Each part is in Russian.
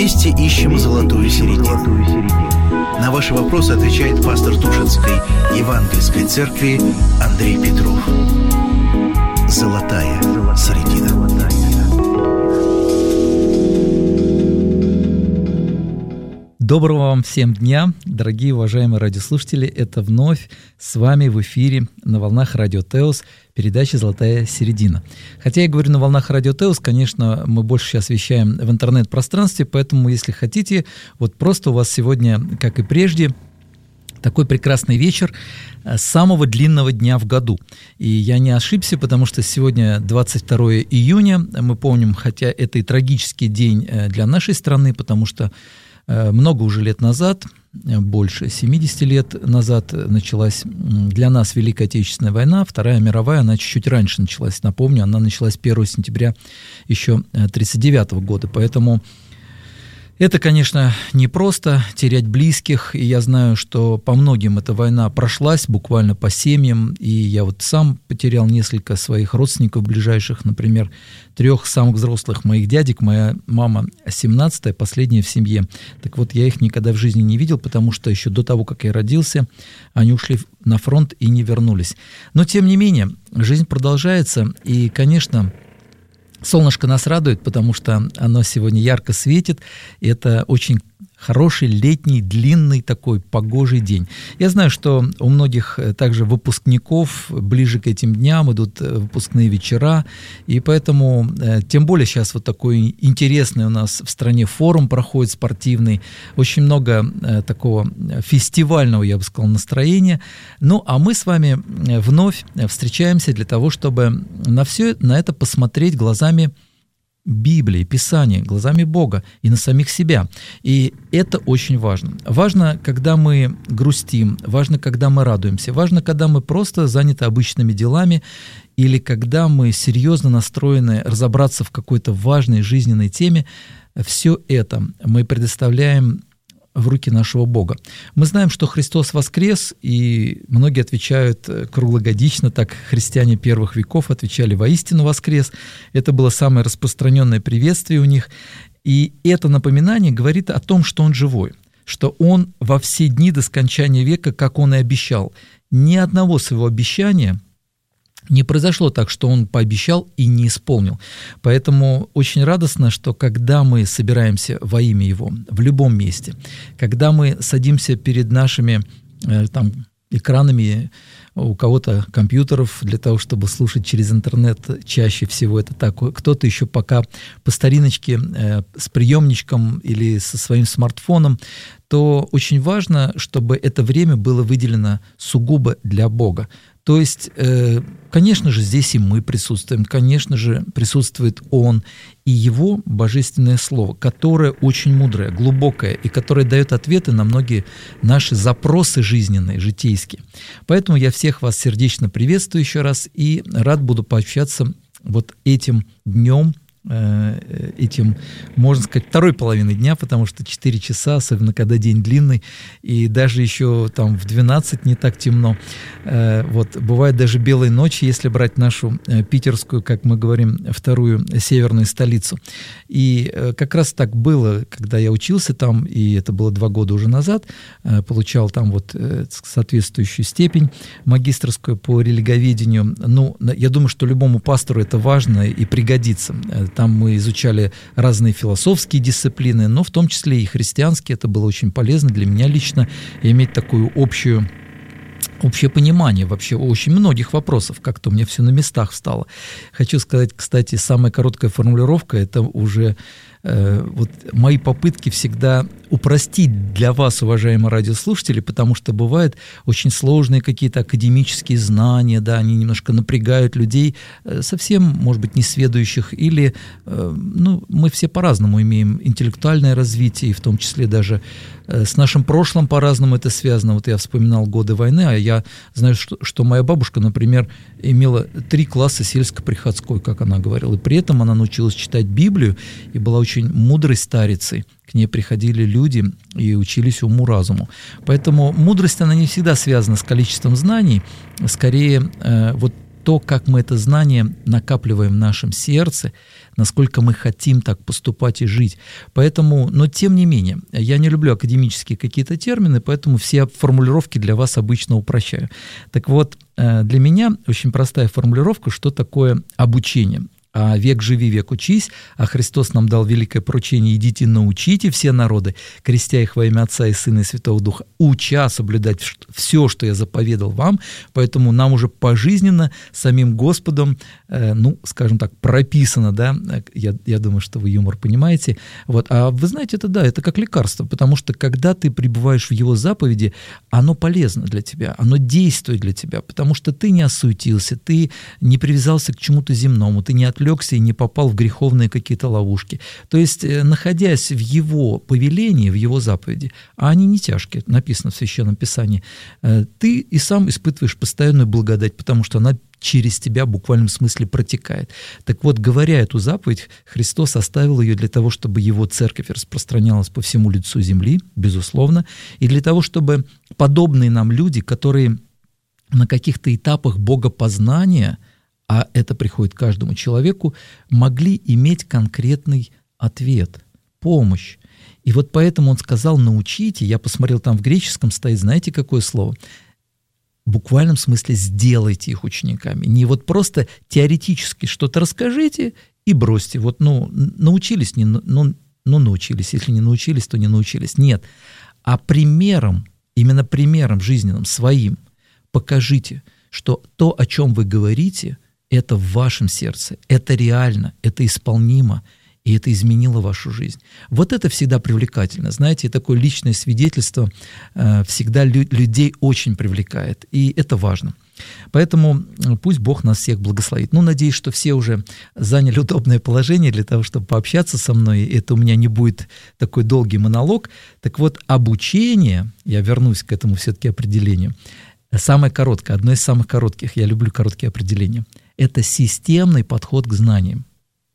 Вместе ищем золотую середину. На ваши вопросы отвечает пастор Тушинской Евангельской церкви Андрей Петров. Золотая середина. Доброго вам всем дня, дорогие уважаемые радиослушатели. Это вновь с вами в эфире на волнах Радио Теос передача «Золотая середина». Хотя я говорю на волнах Радио Теос, конечно, мы больше сейчас вещаем в интернет-пространстве, поэтому, если хотите, вот просто у вас сегодня, как и прежде, такой прекрасный вечер самого длинного дня в году. И я не ошибся, потому что сегодня 22 июня, мы помним, хотя это и трагический день для нашей страны, потому что много уже лет назад, больше 70 лет назад, началась для нас Великая Отечественная война, Вторая мировая, она чуть-чуть раньше началась, напомню, она началась 1 сентября еще 1939 года, поэтому это, конечно, непросто терять близких, и я знаю, что по многим эта война прошлась, буквально по семьям, и я вот сам потерял несколько своих родственников ближайших, например, 3 самых взрослых моих дядек, моя мама 17-я, последняя в семье. Так вот, я их никогда в жизни не видел, потому что еще до того, как я родился, они ушли на фронт и не вернулись. Но, тем не менее, жизнь продолжается, и, конечно, солнышко нас радует, потому что оно сегодня ярко светит, и это очень хороший летний, длинный такой погожий день. Я знаю, что у многих также выпускников ближе к этим дням идут выпускные вечера, и поэтому тем более сейчас вот такой интересный у нас в стране форум проходит спортивный, очень много такого фестивального, я бы сказал, настроения. Ну, а мы с вами вновь встречаемся для того, чтобы на все на это посмотреть глазами Библии, Писания, глазами Бога и на самих себя. И это очень важно. Важно, когда мы грустим, важно, когда мы радуемся, важно, когда мы просто заняты обычными делами или когда мы серьезно настроены разобраться в какой-то важной жизненной теме. Все это мы предоставляем в руки нашего Бога. Мы знаем, что Христос воскрес, и многие отвечают круглогодично, так христиане первых веков отвечали: «Воистину воскрес». Это было самое распространенное приветствие у них. И это напоминание говорит о том, что Он живой, что Он во все дни до скончания века, как Он и обещал. Ни одного своего обещания не произошло так, что Он пообещал и не исполнил. Поэтому очень радостно, что когда мы собираемся во имя Его в любом месте, когда мы садимся перед нашими экранами, у кого-то компьютеров для того, чтобы слушать через интернет, чаще всего это так, кто-то еще пока по стариночке с приемничком или со своим смартфоном, то очень важно, чтобы это время было выделено сугубо для Бога. То есть, конечно же, здесь и мы присутствуем, конечно же, присутствует Он и Его божественное Слово, которое очень мудрое, глубокое, и которое дает ответы на многие наши запросы жизненные, житейские. Поэтому я всех вас сердечно приветствую еще раз и рад буду пообщаться вот этим днем, этим, можно сказать, второй половиной дня, потому что 4 часа, особенно когда день длинный, и даже еще там в 12 не так темно. Вот, бывают даже белые ночи, если брать нашу питерскую, как мы говорим, вторую северную столицу. И как раз так было, когда я учился там, и это было 2 года уже назад, получал там вот соответствующую степень магистерскую по религоведению. Ну, я думаю, что любому пастору это важно и пригодится. Там мы изучали разные философские дисциплины, но в том числе и христианские. Это было очень полезно для меня лично, иметь такую общее понимание вообще очень многих вопросов. Как-то у меня все на местах встало. Хочу сказать, кстати, самая короткая формулировка – это уже вот мои попытки всегда упростить для вас, уважаемые радиослушатели, потому что бывают очень сложные какие-то академические знания, да, они немножко напрягают людей, совсем, может быть, несведущих, или, ну, мы все по-разному имеем интеллектуальное развитие, и в том числе даже с нашим прошлым по-разному это связано. Вот я вспоминал годы войны, а я знаю, что моя бабушка, например, имела 3 класса сельско-приходской, как она говорила, и при этом она научилась читать Библию и была очень мудрой старицей. К ней приходили люди и учились уму-разуму. Поэтому мудрость, она не всегда связана с количеством знаний, скорее вот то, как мы это знание накапливаем в нашем сердце, насколько мы хотим так поступать и жить. Поэтому, но тем не менее, я не люблю академические какие-то термины, поэтому все формулировки для вас обычно упрощаю. Так вот, для меня очень простая формулировка, что такое обучение. А век живи, век учись, а Христос нам дал великое поручение: идите, научите все народы, крестя их во имя Отца и Сына и Святого Духа, уча соблюдать все, что я заповедал вам. Поэтому нам уже пожизненно самим Господом, скажем так, прописано, да, я думаю, что вы юмор понимаете. Вот. А вы знаете, это как лекарство, потому что когда ты пребываешь в Его заповеди, оно полезно для тебя, оно действует для тебя, потому что ты не осуетился, ты не привязался к чему-то земному, ты не отвлекся и не попал в греховные какие-то ловушки. То есть, находясь в Его повелении, в Его заповеди, а они не тяжкие, написано в Священном Писании, ты и сам испытываешь постоянную благодать, потому что она через тебя в буквальном смысле протекает. Так вот, говоря эту заповедь, Христос оставил ее для того, чтобы Его церковь распространялась по всему лицу земли, безусловно, и для того, чтобы подобные нам люди, которые на каких-то этапах богопознания, а это приходит каждому человеку, могли иметь конкретный ответ, помощь. И вот поэтому он сказал: научите. Я посмотрел, там в греческом стоит, знаете, какое слово? В буквальном смысле сделайте их учениками. Не вот просто теоретически что-то расскажите и бросьте. Вот, научились, научились. Если не научились, то не научились. Нет. А примером, именно примером жизненным, своим, покажите, что то, о чем вы говорите, это в вашем сердце, это реально, это исполнимо, и это изменило вашу жизнь. Вот это всегда привлекательно. Знаете, такое личное свидетельство всегда людей очень привлекает, и это важно. Поэтому пусть Бог нас всех благословит. Надеюсь, что все уже заняли удобное положение для того, чтобы пообщаться со мной. Это у меня не будет такой долгий монолог. Так вот, обучение, я вернусь к этому все-таки определению, самое короткое, одно из самых коротких, я люблю короткие определения, это системный подход к знаниям.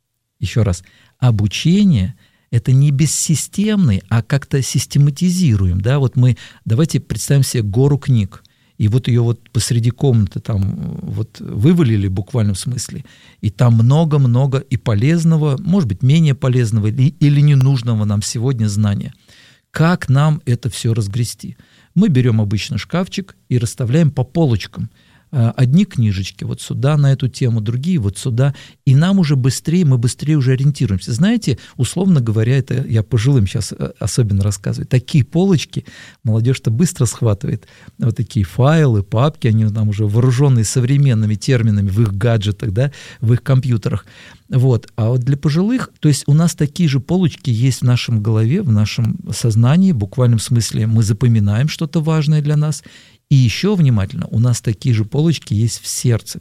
Еще раз, обучение – это не бессистемный, а как-то систематизируем. Да? Вот давайте представим себе гору книг, и вот ее вот посреди комнаты там вот вывалили в буквальном смысле, и там много-много и полезного, может быть, менее полезного или ненужного нам сегодня знания. Как нам это все разгрести? Мы берем обычно шкафчик и расставляем по полочкам. Одни книжечки вот сюда на эту тему, другие вот сюда, и нам уже мы быстрее уже ориентируемся. Знаете, условно говоря, это я пожилым сейчас особенно рассказываю, такие полочки молодежь-то быстро схватывает, вот такие файлы, папки, они там уже вооруженные современными терминами в их гаджетах, да, в их компьютерах. Вот. А вот для пожилых, то есть у нас такие же полочки есть в нашем голове, в нашем сознании, в буквальном смысле мы запоминаем что-то важное для нас. И еще внимательно, у нас такие же полочки есть в сердце.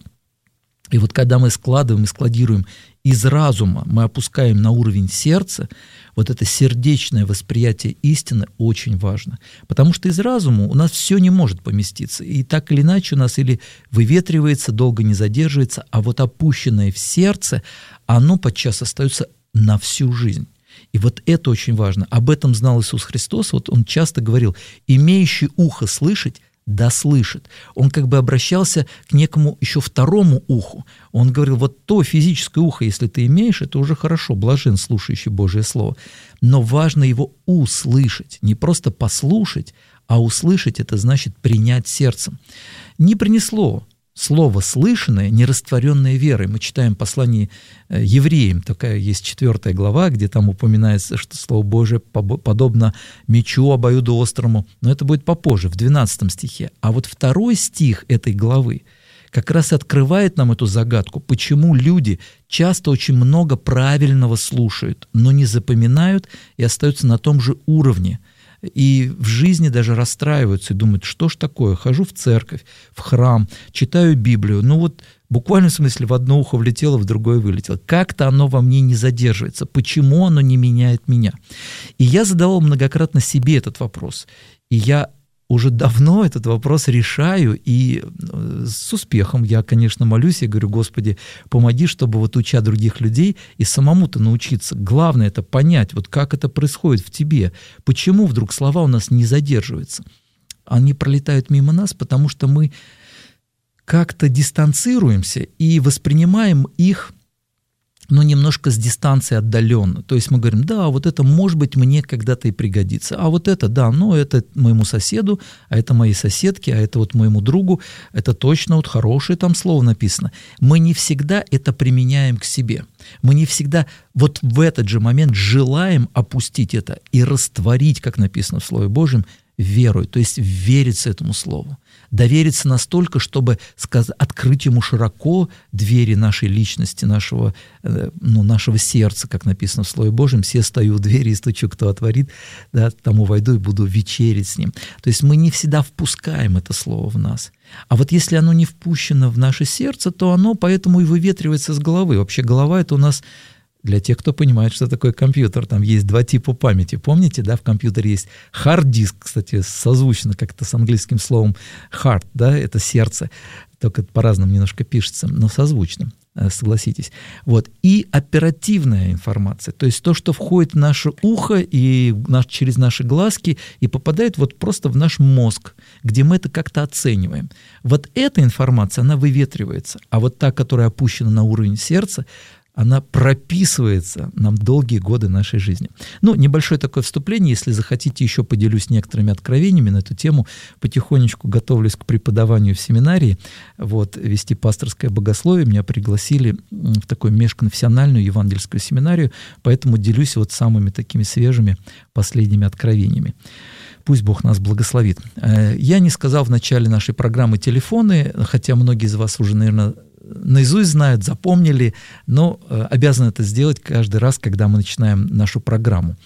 И вот когда мы складываем и складируем из разума, мы опускаем на уровень сердца, вот это сердечное восприятие истины очень важно. Потому что из разума у нас все не может поместиться. И так или иначе у нас или выветривается, долго не задерживается, а вот опущенное в сердце, оно подчас остается на всю жизнь. И вот это очень важно. Об этом знал Иисус Христос. Вот Он часто говорил: «Имеющий ухо слышать, да слышит». Он как бы обращался к некому еще второму уху. Он говорил: вот то физическое ухо, если ты имеешь, это уже хорошо, блажен слушающий Божие Слово. Но важно его услышать, не просто послушать, а услышать — это значит принять сердцем. Не принесло слово слышанное, нерастворенное верой. Мы читаем послание евреям, такая есть 4 глава, где там упоминается, что Слово Божие подобно мечу обоюдоострому, но это будет попозже, в 12 стихе. А вот 2 стих этой главы как раз открывает нам эту загадку, почему люди часто очень много правильного слушают, но не запоминают и остаются на том же уровне. И в жизни даже расстраиваются и думают: что ж такое, хожу в церковь, в храм, читаю Библию, вот в буквальном смысле в одно ухо влетело, в другое вылетело. Как-то оно во мне не задерживается, почему оно не меняет меня? И я задавал многократно себе этот вопрос, и я уже давно этот вопрос решаю, и с успехом я, конечно, молюсь, я говорю: Господи, помоги, чтобы вот уча других людей и самому-то научиться. Главное — это понять, вот как это происходит в тебе, почему вдруг слова у нас не задерживаются. Они пролетают мимо нас, потому что мы как-то дистанцируемся и воспринимаем их, немножко с дистанции отдаленно. То есть мы говорим, да, вот это, может быть, мне когда-то и пригодится. А вот это, да, это моему соседу, а это моей соседке, а это вот моему другу. Это точно вот хорошее там слово написано. Мы не всегда это применяем к себе. Мы не всегда вот в этот же момент желаем опустить это и растворить, как написано в Слове Божьем, верой, то есть вериться этому слову. Довериться настолько, чтобы открыть ему широко двери нашей личности, нашего сердца, как написано в Слове Божьем. «Се стою у двери и стучу, кто отворит, да, тому войду и буду вечерить с ним». То есть мы не всегда впускаем это слово в нас. А вот если оно не впущено в наше сердце, то оно поэтому и выветривается с головы. Вообще голова — это у нас... Для тех, кто понимает, что такое компьютер, там есть два типа памяти. Помните, да, в компьютере есть hard-диск, кстати, созвучно как-то с английским словом heart, да, это сердце, только по-разному немножко пишется, но созвучно, согласитесь. Вот. И оперативная информация, то есть то, что входит в наше ухо и через наши глазки и попадает вот просто в наш мозг, где мы это как-то оцениваем. Вот эта информация, она выветривается, а вот та, которая опущена на уровень сердца, она прописывается нам долгие годы нашей жизни. Небольшое такое вступление, если захотите, еще поделюсь некоторыми откровениями на эту тему. Потихонечку готовлюсь к преподаванию в семинарии, вести пасторское богословие. Меня пригласили в такую межконфессиональную евангельскую семинарию, поэтому делюсь самыми такими свежими последними откровениями. Пусть Бог нас благословит. Я не сказал в начале нашей программы телефоны, хотя многие из вас уже, наверное, наизусть знают, запомнили, но обязаны это сделать каждый раз, когда мы начинаем нашу программу.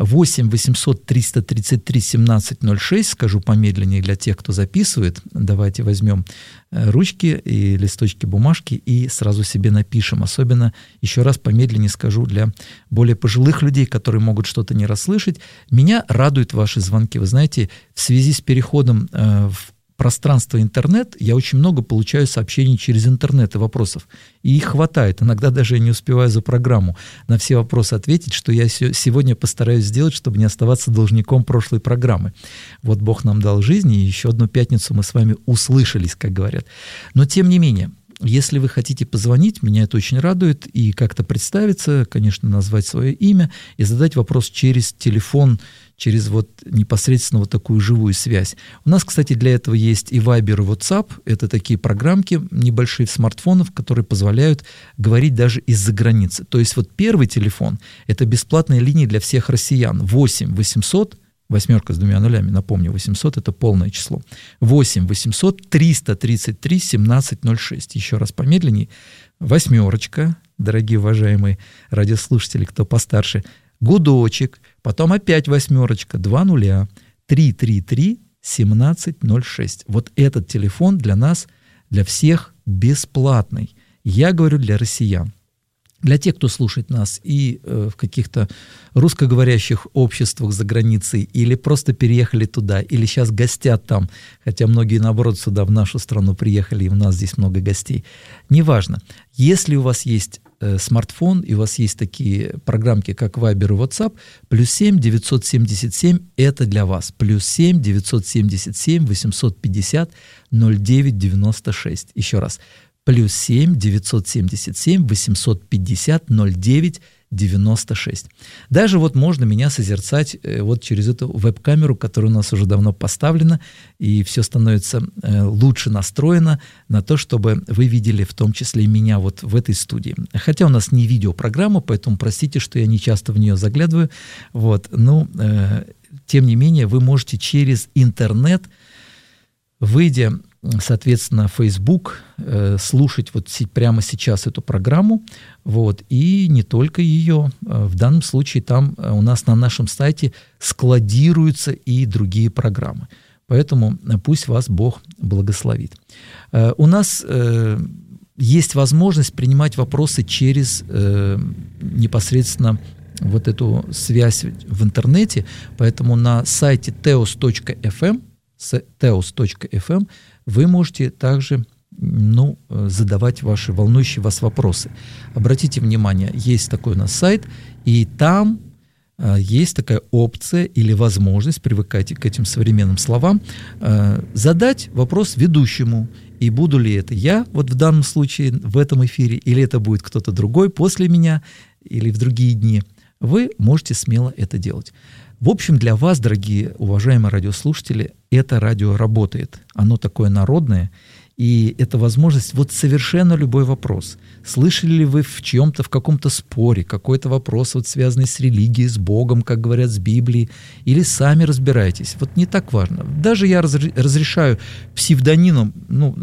8 800 333 1706, скажу помедленнее для тех, кто записывает. Давайте возьмем ручки и листочки бумажки и сразу себе напишем. Особенно, еще раз помедленнее скажу, для более пожилых людей, которые могут что-то не расслышать. Меня радуют ваши звонки. Вы знаете, в связи с переходом в пространство интернет, я очень много получаю сообщений через интернет и вопросов. И их хватает. Иногда даже я не успеваю за программу на все вопросы ответить, что я сегодня постараюсь сделать, чтобы не оставаться должником прошлой программы. Вот Бог нам дал жизнь, и еще одну пятницу мы с вами услышались, как говорят. Но тем не менее, если вы хотите позвонить, меня это очень радует, и как-то представиться, конечно, назвать свое имя и задать вопрос через телефон, через непосредственно такую живую связь. У нас, кстати, для этого есть и Viber, и WhatsApp. Это такие программки небольшие в смартфонах, которые позволяют говорить даже из-за границы. То есть первый телефон — это бесплатная линия для всех россиян. 8 800, восьмерка с двумя нулями, напомню, 800 — это полное число. 8 800 333 1706. Еще раз помедленнее. Восьмерочка, дорогие уважаемые радиослушатели, кто постарше, гудочек, потом опять восьмерочка, 2 нуля, 333 1706. Вот этот телефон для нас, для всех бесплатный. Я говорю для россиян. Для тех, кто слушает нас и в каких-то русскоговорящих обществах за границей, или просто переехали туда, или сейчас гостят там, хотя многие, наоборот, сюда, в нашу страну приехали, и у нас здесь много гостей. Неважно. Если у вас есть смартфон, и у вас есть такие программки, как Viber и WhatsApp, +7 977 – это для вас. +7 977 850 09 96. Еще раз. +7 977 850 09 96. Даже можно меня созерцать через эту веб-камеру, которая у нас уже давно поставлена, и все становится лучше настроено на то, чтобы вы видели в том числе и меня в этой студии. Хотя у нас не видеопрограмма, поэтому простите, что я не часто в нее заглядываю. Тем не менее, вы можете через интернет, выйдя, соответственно, Facebook, слушать прямо сейчас эту программу, и не только ее. В данном случае там у нас на нашем сайте складируются и другие программы. Поэтому пусть вас Бог благословит. У нас есть возможность принимать вопросы через непосредственно эту связь в интернете, поэтому на сайте teos.fm вы можете также задавать ваши волнующие вас вопросы. Обратите внимание, есть такой у нас сайт, и там есть такая опция или возможность, привыкайте к этим современным словам, задать вопрос ведущему. И буду ли это я, вот в данном случае, в этом эфире, или это будет кто-то другой после меня, или в другие дни, вы можете смело это делать. В общем, для вас, дорогие, уважаемые радиослушатели, это радио работает. Оно такое народное, и это возможность вот совершенно любой вопрос. Слышали ли вы в чьем-то, в каком-то споре какой-то вопрос, вот связанный с религией, с Богом, как говорят, с Библией, или сами разбираетесь? Вот не так важно. Даже я разрешаю псевдонимом,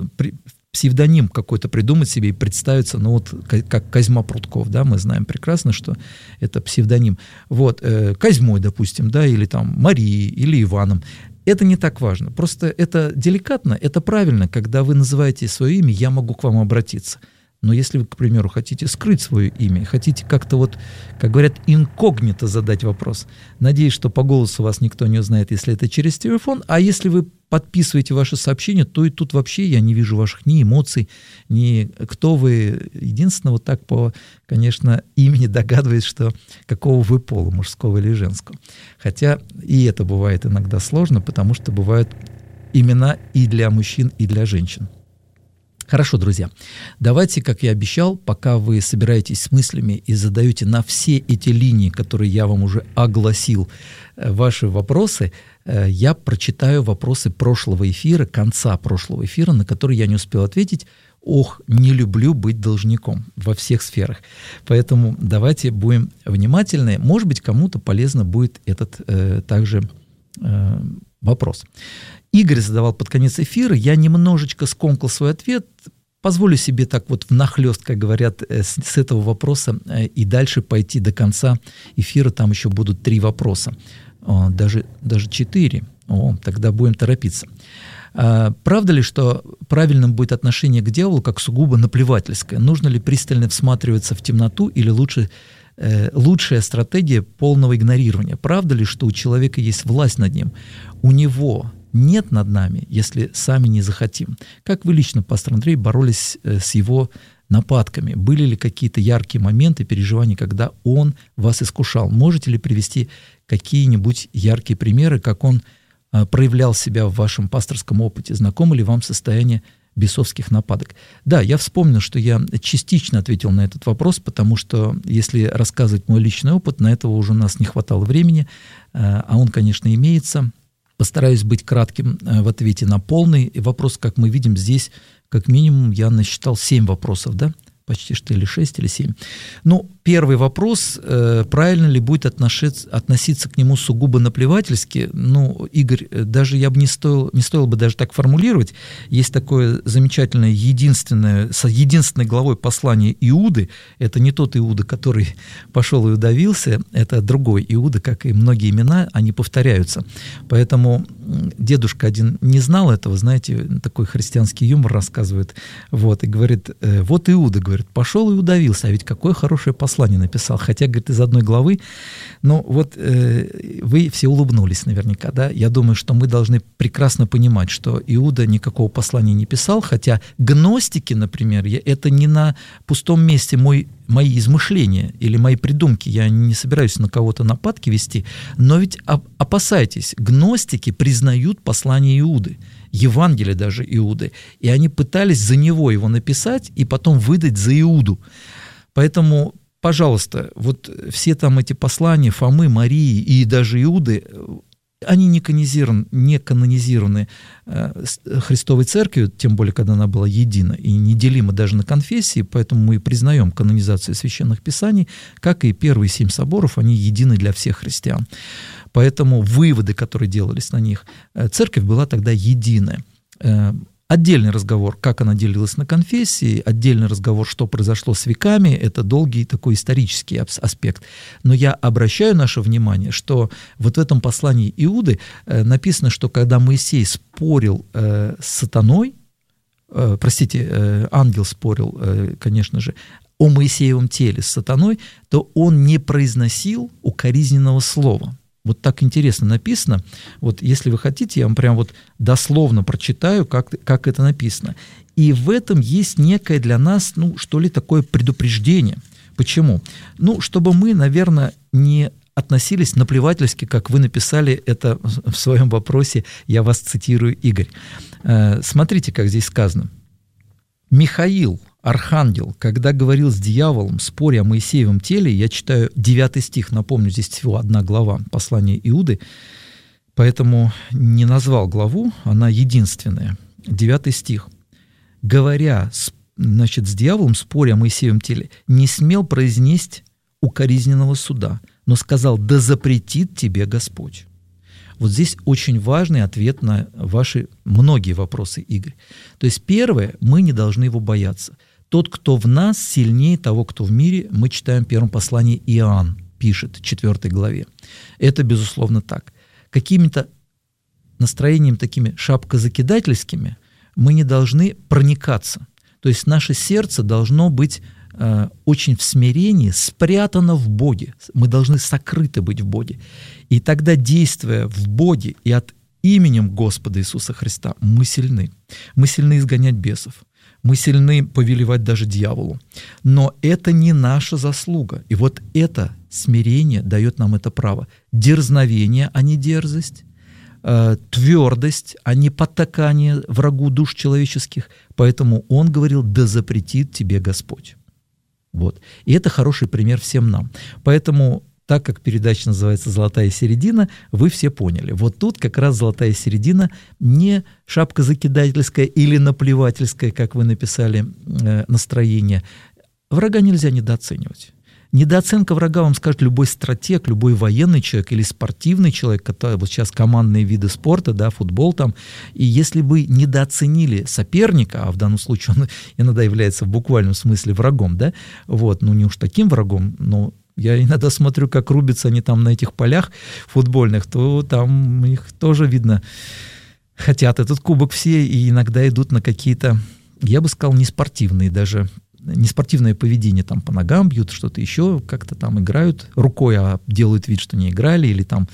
псевдоним какой-то придумать себе и представиться, вот как Козьма Прутков, да, мы знаем прекрасно, что это псевдоним. Вот, Козьмой, допустим, да, или там Марией, или Иваном. Это не так важно. Просто это деликатно, это правильно, когда вы называете свое имя, я могу к вам обратиться. Но если вы, к примеру, хотите скрыть свое имя, хотите как-то вот, как говорят, инкогнито задать вопрос, надеюсь, что по голосу вас никто не узнает, если это через телефон, а если вы подписываете ваши сообщения, то и тут вообще я не вижу ваших ни эмоций, ни кто вы. Единственное, вот так по, конечно, имени догадываюсь, что какого вы пола, мужского или женского. Хотя и это бывает иногда сложно, потому что бывают имена и для мужчин, и для женщин. Хорошо, друзья, давайте, как я обещал, пока вы собираетесь с мыслями и задаете на все эти линии, которые я вам уже огласил, ваши вопросы, я прочитаю вопросы прошлого эфира, конца прошлого эфира, на которые я не успел ответить. Ох, не люблю быть должником во всех сферах. Поэтому давайте будем внимательны. Может быть, кому-то полезно будет этот также вопрос. Игорь задавал под конец эфира, я немножечко скомкал свой ответ, позволю себе так вот внахлёст, как говорят, с этого вопроса и дальше пойти до конца эфира, там еще будут 3 вопроса, даже 4, тогда будем торопиться. Правда ли, что правильным будет отношение к дьяволу как сугубо наплевательское? Нужно ли пристально всматриваться в темноту или лучшая стратегия полного игнорирования? Правда ли, что у человека есть власть над ним? У него нет над нами, если сами не захотим. Как вы лично, пастор Андрей, боролись с его нападками? Были ли какие-то яркие моменты, переживания, когда он вас искушал? Можете ли привести какие-нибудь яркие примеры, как он проявлял себя в вашем пасторском опыте? Знакомо ли вам состояние бесовских нападок? Да, я вспомнил, что я частично ответил на этот вопрос, потому что, если рассказывать мой личный опыт, на этого уже у нас не хватало времени, а он, конечно, имеется. Постараюсь быть кратким в ответе на полный вопрос. Как мы видим, здесь как минимум я насчитал 7 вопросов, да? Почти что или 6, или 7. Ну, первый вопрос, правильно ли будет относиться к нему сугубо наплевательски? Ну, Игорь, даже я бы не стоило бы даже так формулировать. Есть такое замечательное, единственной главой послания Иуды. Это не тот Иуда, который пошел и удавился, это другой Иуда, как и многие имена, они повторяются. Поэтому дедушка один не знал этого, знаете, такой христианский юмор рассказывает, вот, и говорит, вот Иуда, говорит, пошел и удавился, а ведь какое хорошее послание написал, хотя, говорит, из одной главы. Ну, вот вы все улыбнулись наверняка, да? Я думаю, что мы должны прекрасно понимать, что Иуда никакого послания не писал, хотя гностики, например, это не на пустом месте мои измышления или мои придумки, я не собираюсь на кого-то нападки вести, но ведь опасайтесь, гностики признают послание Иуды, Евангелие даже Иуды, и они пытались за него его написать и потом выдать за Иуду. Поэтому, пожалуйста, вот все там эти послания Фомы, Марии и даже Иуды, они не канонизированы Христовой Церковью, тем более, когда она была едина и неделима даже на конфессии, поэтому мы признаем канонизацию священных писаний, как и первые 7 соборов, они едины для всех христиан. Поэтому выводы, которые делались на них, церковь была тогда единая. Отдельный разговор, как она делилась на конфессии, отдельный разговор, что произошло с веками, это долгий такой исторический аспект. Но я обращаю наше внимание, что вот в этом послании Иуды написано, что когда Моисей спорил с сатаной, ангел спорил, конечно же, о Моисеевом теле с сатаной, то он не произносил укоризненного слова. Вот так интересно написано. Вот если вы хотите, я вам прям вот дословно прочитаю, как это написано. И в этом есть некое для нас, что ли, такое предупреждение. Почему? Чтобы мы, наверное, не относились наплевательски, как вы написали это в своем вопросе, я вас цитирую, Игорь. Смотрите, как здесь сказано. Михаил, архангел, когда говорил с дьяволом, споря о Моисеевом теле, я читаю 9 стих, напомню, здесь всего 1 глава послания Иуды, поэтому не назвал главу, она единственная. 9 стих. Говоря, значит, с дьяволом, споря о Моисеевом теле, не смел произнести укоризненного суда, но сказал: да запретит тебе Господь. Вот здесь очень важный ответ на ваши многие вопросы, Игорь. То есть первое, мы не должны его бояться. Тот, кто в нас, сильнее того, кто в мире, мы читаем в первом послании Иоанн, пишет в 4 главе. Это, безусловно, так. Какими-то настроениями такими шапкозакидательскими мы не должны проникаться. То есть наше сердце должно быть очень в смирении, спрятано в Боге. Мы должны сокрыты быть в Боге. И тогда, действуя в Боге и от именем Господа Иисуса Христа, мы сильны. Мы сильны изгонять бесов. Мы сильны повелевать даже дьяволу. Но это не наша заслуга. И вот это смирение дает нам это право. Дерзновение, а не дерзость. Твердость, а не потакание врагу душ человеческих. Поэтому он говорил: да запретит тебе Господь. Вот. И это хороший пример всем нам. Поэтому, так как передача называется «Золотая середина», вы все поняли. Вот тут как раз золотая середина, не шапкозакидательская или наплевательская, как вы написали, настроение. Врага нельзя недооценивать. Недооценка врага, вам скажет любой стратег, любой военный человек или спортивный человек, который вот сейчас командные виды спорта, да, футбол там. И если вы недооценили соперника, а в данном случае он иногда является в буквальном смысле врагом, да, вот, ну не уж таким врагом, но я иногда смотрю, как рубятся они там на этих полях футбольных, то там их тоже видно, хотят этот кубок все, и иногда идут на какие-то, я бы сказал, неспортивные даже, неспортивное поведение, там по ногам бьют, что-то еще, как-то там играют рукой, а делают вид, что не играли, или там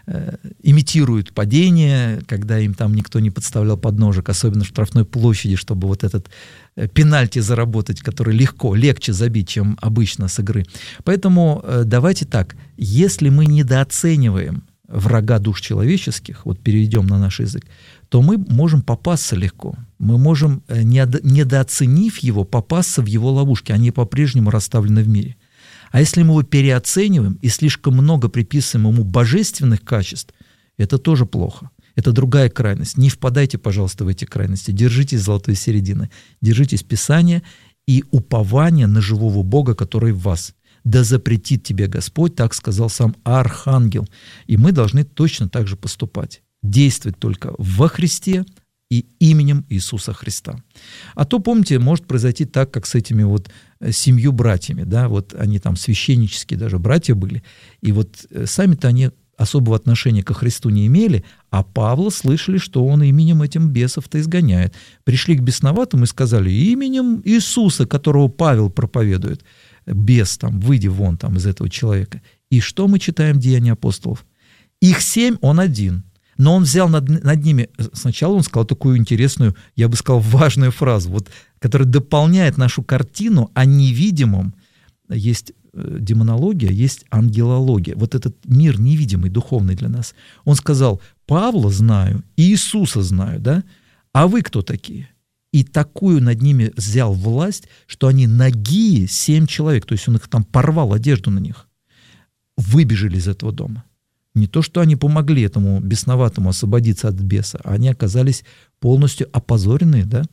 имитируют падение, когда им там никто не подставлял подножек, особенно в штрафной площади, чтобы вот этот пенальти заработать, который легче забить, чем обычно с игры. Поэтому давайте так, если мы недооцениваем врага душ человеческих, вот переведем на наш язык, то мы можем попасться легко. Мы можем, недооценив его, попасться в его ловушки. Они по-прежнему расставлены в мире. А если мы его переоцениваем и слишком много приписываем ему божественных качеств, это тоже плохо. Это другая крайность. Не впадайте, пожалуйста, в эти крайности. Держитесь золотой середины. Держитесь Писания и упования на живого Бога, который в вас. «Да запретит тебе Господь», так сказал сам архангел. И мы должны точно так же поступать. Действовать только во Христе и именем Иисуса Христа. А то, помните, может произойти так, как с этими вот 7 братьями, да, вот они там священнические даже братья были, и вот сами-то они особого отношения ко Христу не имели, а Павла слышали, что он именем этим бесов-то изгоняет. Пришли к бесноватым и сказали: именем Иисуса, которого Павел проповедует, бес там, выйди вон там из этого человека. И что мы читаем в Деяниях апостолов? Их 7, он один. Но он взял над ними, сначала он сказал такую интересную, я бы сказал, важную фразу, вот, которая дополняет нашу картину о невидимом. Есть демонология, есть ангелология. Вот этот мир невидимый, духовный для нас. Он сказал: Павла знаю, Иисуса знаю, да? А вы кто такие? И такую над ними взял власть, что они нагие, 7 человек, то есть он их там порвал, одежду на них, выбежали из этого дома. Не то, что они помогли этому бесноватому освободиться от беса, а они оказались полностью опозоренные, да?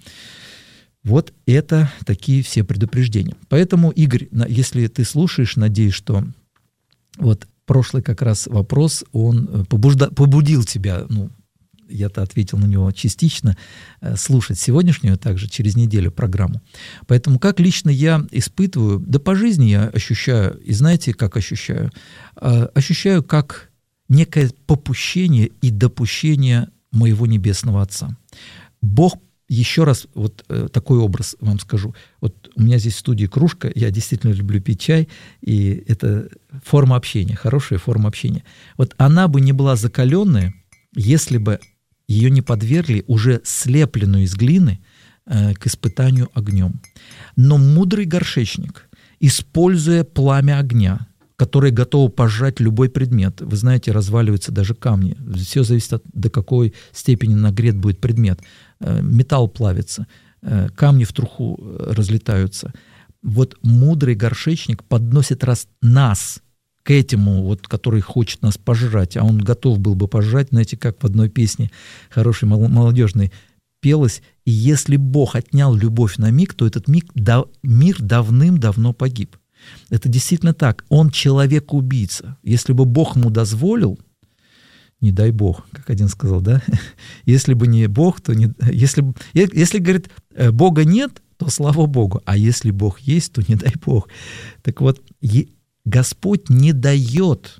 Вот это такие все предупреждения. Поэтому, Игорь, если ты слушаешь, надеюсь, что вот прошлый как раз вопрос, он побудил тебя, ну, я-то ответил на него частично, слушать сегодняшнюю, также через неделю программу. Поэтому как лично я испытываю, да по жизни я ощущаю, и знаете, как ощущаю? Ощущаю как некое попущение и допущение моего Небесного Отца. Бог, еще раз вот такой образ вам скажу. Вот у меня здесь в студии кружка, я действительно люблю пить чай, и это форма общения, хорошая форма общения. Вот она бы не была закаленная, если бы ее не подвергли уже слепленную из глины к испытанию огнем. Но мудрый горшечник, используя пламя огня, которое готово пожать любой предмет. Вы знаете, разваливаются даже камни. Все зависит до какой степени нагрет будет предмет. Металл плавится, камни в труху разлетаются. Вот мудрый горшечник подносит нас к этому, вот, который хочет нас пожрать, а он готов был бы пожрать, знаете, как в одной песне хорошей молодежной пелось: «И если Бог отнял любовь на миг, то этот мир давным-давно погиб». Это действительно так. Он человек-убийца. Если бы Бог ему дозволил, не дай Бог, как один сказал, да? Если бы не Бог, то не... Если говорит, Бога нет, то слава Богу. А если Бог есть, то не дай Бог. Так вот, Господь не дает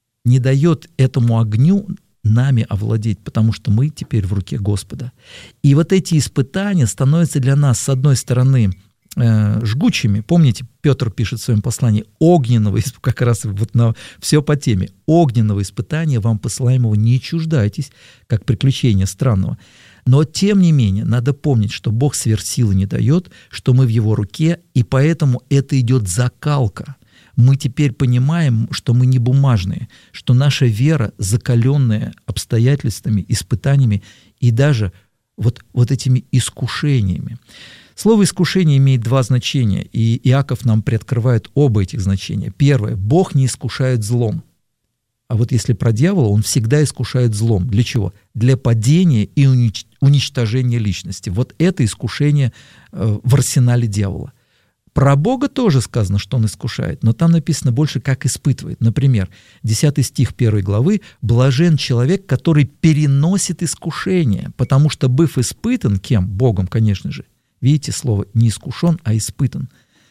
этому огню нами овладеть, потому что мы теперь в руке Господа. И вот эти испытания становятся для нас, с одной стороны, жгучими. Помните, Петр пишет в своем послании: огненного, как раз вот на все по теме, огненного испытания вам посылаемого не чуждайтесь, как приключения странного. Но тем не менее, надо помнить, что Бог сверхсилы не дает, что мы в Его руке, и поэтому это идет закалка. Мы теперь понимаем, что мы не бумажные, что наша вера, закаленная обстоятельствами, испытаниями и даже вот этими искушениями. Слово «искушение» имеет два значения, и Иаков нам приоткрывает оба этих значения. Первое: Бог не искушает злом. А вот если про дьявола, он всегда искушает злом. Для чего? Для падения и уничтожения личности. Вот это искушение в арсенале дьявола. Про Бога тоже сказано, что Он искушает, но там написано больше, как испытывает. Например, 10 стих 1 главы: «Блажен человек, который переносит искушение, потому что, быв испытан» кем? Богом, конечно же. Видите, слово не искушен, а испытан.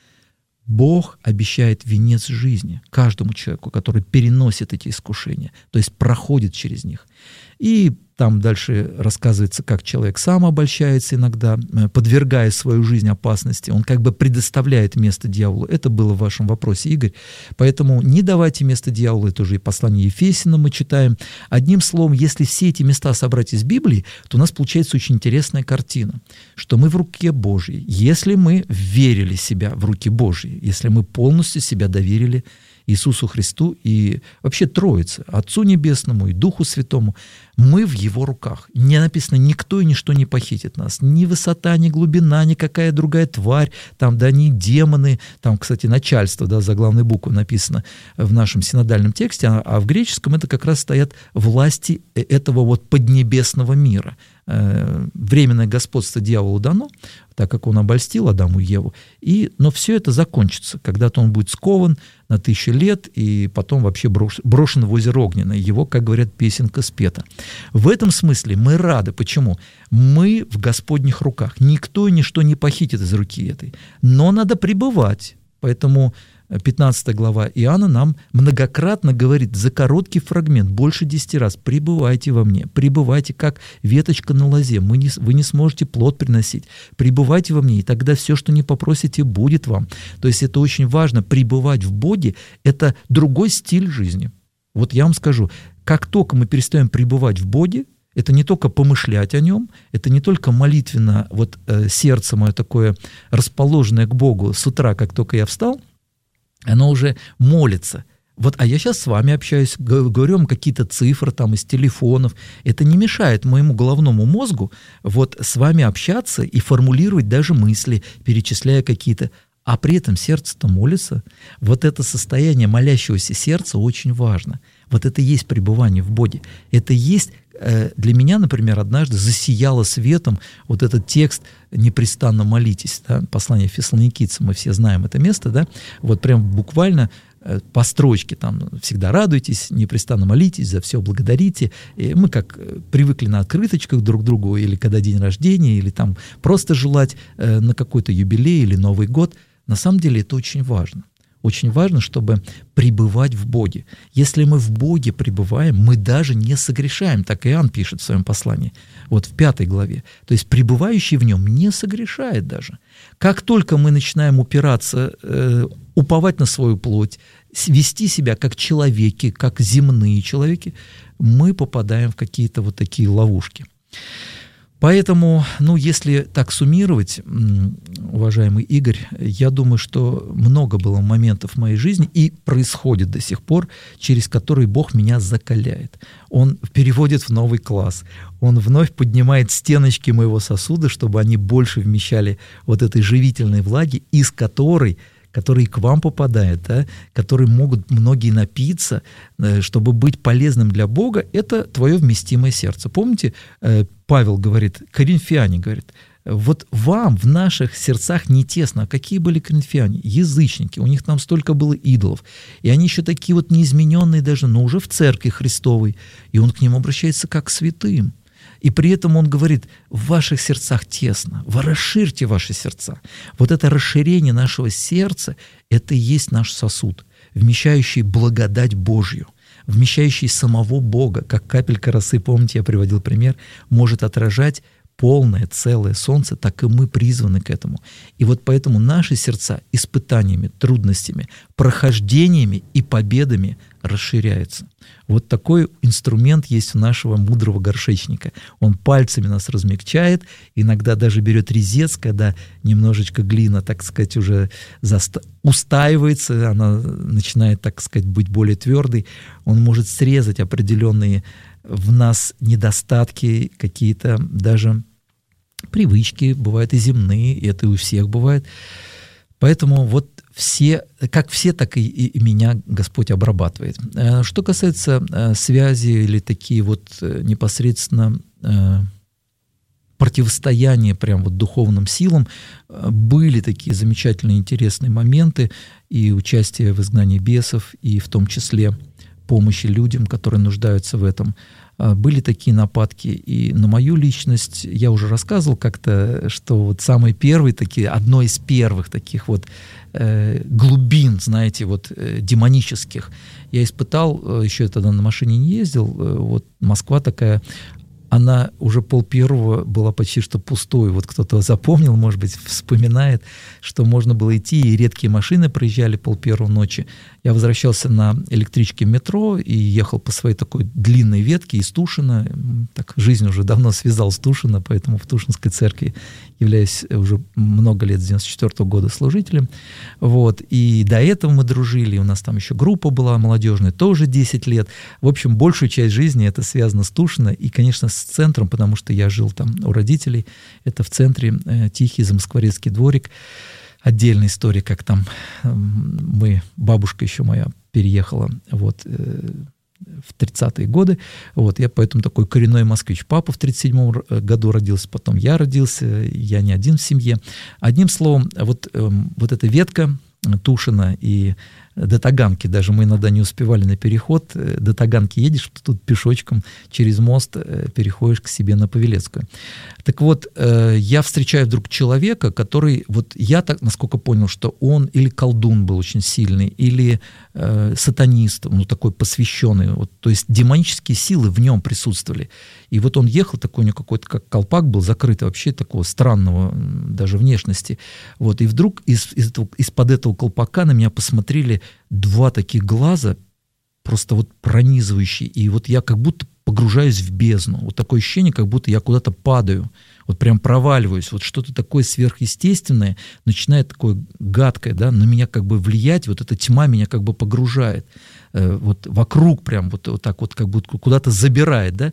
Бог обещает венец жизни каждому человеку, который переносит эти искушения, то есть проходит через них. И там дальше рассказывается, как человек сам обольщается иногда, подвергая свою жизнь опасности. Он как бы предоставляет место дьяволу. Это было в вашем вопросе, Игорь. Поэтому не давайте место дьяволу. Это уже и послание Ефесянам мы читаем. Одним словом, если все эти места собрать из Библии, то у нас получается очень интересная картина, что мы в руке Божьей. Если мы верили себя в руки Божьи, если мы полностью себя доверили Иисусу Христу и вообще Троице, Отцу Небесному и Духу Святому, мы в Его руках. Не написано: никто и ничто не похитит нас. Ни высота, ни глубина, никакая другая тварь, там, да, ни демоны, там, кстати, начальство, да, заглавной буквой написано в нашем синодальном тексте, а в греческом это как раз стоят власти этого вот поднебесного мира. Временное господство дьяволу дано, так как он обольстил Адаму и Еву, но все это закончится. Когда-то он будет скован на 1000 лет и потом вообще брошен в озеро Огненное. Его, как говорят, песенка спета. В этом смысле мы рады. Почему? Мы в Господних руках. Никто и ничто не похитит из руки этой. Но надо пребывать. Поэтому 15 глава Иоанна нам многократно говорит за короткий фрагмент, больше 10 раз: пребывайте во мне, пребывайте, как веточка на лозе, вы не сможете плод приносить, пребывайте во мне, и тогда все, что не попросите, будет вам. То есть это очень важно, пребывать в Боге — это другой стиль жизни. Вот я вам скажу, как только мы перестаем пребывать в Боге, это не только помышлять о Нем, это не только молитвенно, вот сердце мое такое расположенное к Богу с утра, как только я встал, оно уже молится. Вот, а я сейчас с вами общаюсь, говорю вам какие-то цифры там из телефонов. Это не мешает моему головному мозгу вот с вами общаться и формулировать даже мысли, перечисляя какие-то. А при этом сердце-то молится. Вот это состояние молящегося сердца очень важно. Вот это и есть пребывание в Боге. Это есть для меня, например, однажды засияло светом вот этот текст «Непрестанно молитесь», да? Послание Фессалоникийцам, мы все знаем это место, да? Вот прям буквально по строчке там: «Всегда радуйтесь, непрестанно молитесь, за все благодарите». И мы как привыкли на открыточках друг другу, или когда день рождения, или там просто желать на какой-то юбилей или Новый год. На самом деле это очень важно. Очень важно, чтобы пребывать в Боге. Если мы в Боге пребываем, мы даже не согрешаем. Так Иоанн пишет в своем послании, вот в 5 главе. То есть пребывающий в Нем не согрешает даже. Как только мы начинаем упираться, уповать на свою плоть, вести себя как человеки, как земные человеки, мы попадаем в какие-то вот такие ловушки. Поэтому, если так суммировать, уважаемый Игорь, я думаю, что много было моментов в моей жизни и происходит до сих пор, через которые Бог меня закаляет. Он переводит в новый класс. Он вновь поднимает стеночки моего сосуда, чтобы они больше вмещали вот этой живительной влаги, из которой которые к вам попадают, да, которые могут многие напиться, чтобы быть полезным для Бога, это твое вместимое сердце. Помните, Павел говорит, коринфяне, говорит, вот вам в наших сердцах не тесно. А какие были коринфяне? Язычники. У них там столько было идолов. И они еще такие вот неизмененные даже, но уже в церкви Христовой. И он к ним обращается как к святым. И при этом он говорит, в ваших сердцах тесно, вы расширьте ваши сердца. Вот это расширение нашего сердца, это и есть наш сосуд, вмещающий благодать Божью, вмещающий самого Бога, как капелька росы, помните, я приводил пример, может отражать полное, целое солнце, так и мы призваны к этому. И вот поэтому наши сердца испытаниями, трудностями, прохождениями и победами расширяются. Вот такой инструмент есть у нашего мудрого горшечника. Он пальцами нас размягчает, иногда даже берет резец, когда немножечко глина, так сказать, уже устаивается, она начинает, так сказать, быть более твердой. Он может срезать определенные в нас недостатки, какие-то даже привычки, бывают и земные, и это у всех бывает. Поэтому вот все, так и меня Господь обрабатывает. Что касается связи или такие вот непосредственно противостояния прям вот духовным силам, были такие замечательные, интересные моменты и участие в изгнании бесов, и в том числе помощи людям, которые нуждаются в этом. Были такие нападки и на мою личность. Я уже рассказывал как-то, что вот самые первые такие, одно из первых таких вот глубин, знаете, вот демонических я испытал, еще я тогда на машине не ездил, вот Москва такая, она уже 1:30 была почти что пустой. Вот кто-то запомнил, может быть, вспоминает, что можно было идти, и редкие машины проезжали 1:30 ночи. Я возвращался на электричке метро и ехал по своей такой длинной ветке из Тушина. Так жизнь уже давно связал с Тушино, поэтому в Тушинской церкви являюсь уже много лет, с 94 года служителем. Вот. И до этого мы дружили, у нас там еще группа была молодежная, тоже 10 лет. В общем, большую часть жизни это связано с Тушино и, конечно, с центром, потому что я жил там у родителей. Это в центре Тихий Замоскворецкий дворик. Отдельная история, как там бабушка еще моя переехала вот, в 30-е годы. Вот, я поэтому такой коренной москвич. Папа в 37-м году родился, потом я родился, я не один в семье. Одним словом, вот эта ветка Тушино и до Таганки, даже мы иногда не успевали на переход, до Таганки едешь, тут пешочком через мост переходишь к себе на Павелецкую. Так вот, я встречаю вдруг человека, который, вот я так, насколько понял, что он или колдун был очень сильный, или сатанист, ну такой посвященный, вот, то есть демонические силы в нем присутствовали. И вот он ехал, такой у него какой-то как колпак был закрытый, вообще такого странного даже внешности. Вот, и вдруг из-под этого колпака на меня посмотрели два таких глаза, просто вот пронизывающие, и вот я как будто погружаюсь в бездну. Вот такое ощущение, как будто я куда-то падаю, вот прям проваливаюсь, вот что-то такое сверхъестественное начинает такое гадкое, да, на меня как бы влиять, вот эта тьма меня как бы погружает, вот вокруг прям вот так вот как будто куда-то забирает, да.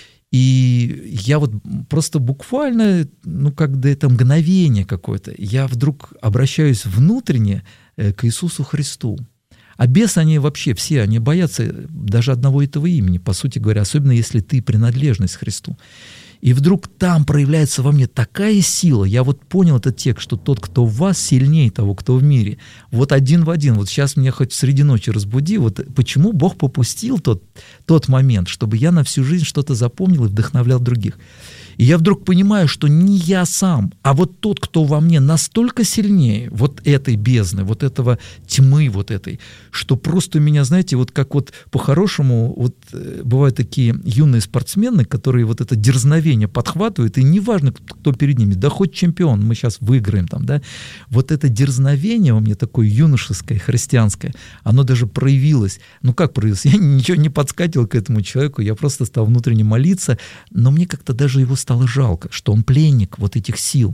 И я вот просто буквально, ну, когда это мгновение какое-то, я вдруг обращаюсь внутренне к Иисусу Христу. А бесы, они вообще все, они боятся даже одного этого имени, по сути говоря, особенно если ты принадлежность Христу. И вдруг там проявляется во мне такая сила, я вот понял этот текст, что тот, кто в вас, сильнее того, кто в мире. Вот один в один, вот сейчас меня хоть среди ночи разбуди, вот почему Бог попустил тот момент, чтобы я на всю жизнь что-то запомнил и вдохновлял других. И я вдруг понимаю, что не я сам, а вот тот, кто во мне, настолько сильнее вот этой бездны, вот этого тьмы вот этой, что просто меня, знаете, вот как вот по-хорошему, вот бывают такие юные спортсмены, которые вот это дерзновение дерзновение подхватывает, и неважно, кто перед ними, да хоть чемпион, мы сейчас выиграем там, да. Вот это дерзновение у меня такое юношеское, христианское, оно даже проявилось. Ну как проявилось? Я ничего не подскакивал к этому человеку, я просто стал внутренне молиться, но мне как-то даже его стало жалко, что он пленник вот этих сил.